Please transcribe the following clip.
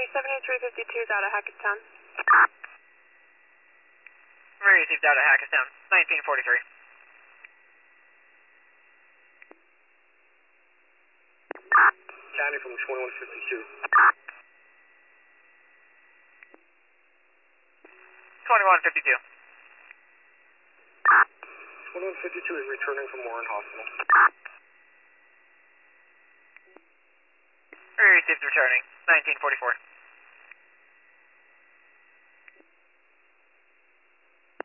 7352 is out of Hackettstown. Received out of Hackettstown, 1943. County from 2152. 2152. 2152 is returning from Warren Hospital. Received returning, 1944.